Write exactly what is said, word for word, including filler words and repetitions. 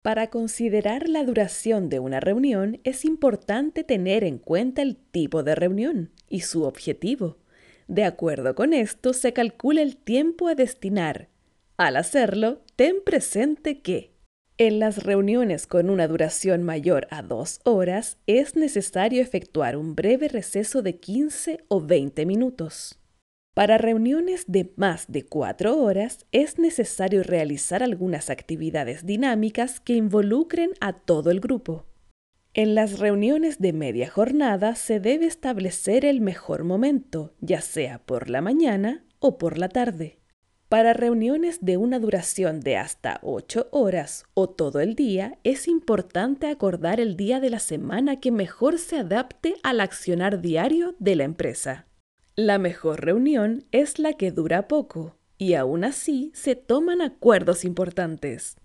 Para considerar la duración de una reunión es importante tener en cuenta el tipo de reunión y su objetivo. De acuerdo con esto, se calcula el tiempo a destinar. Al hacerlo, ten presente que en las reuniones con una duración mayor a dos horas es necesario efectuar un breve receso de quince o veinte minutos. Para reuniones de más de cuatro horas es necesario realizar algunas actividades dinámicas que involucren a todo el grupo. En las reuniones de media jornada se debe establecer el mejor momento, ya sea por la mañana o por la tarde. Para reuniones de una duración de hasta ocho horas o todo el día, es importante acordar el día de la semana que mejor se adapte al accionar diario de la empresa. La mejor reunión es la que dura poco y aún así se toman acuerdos importantes.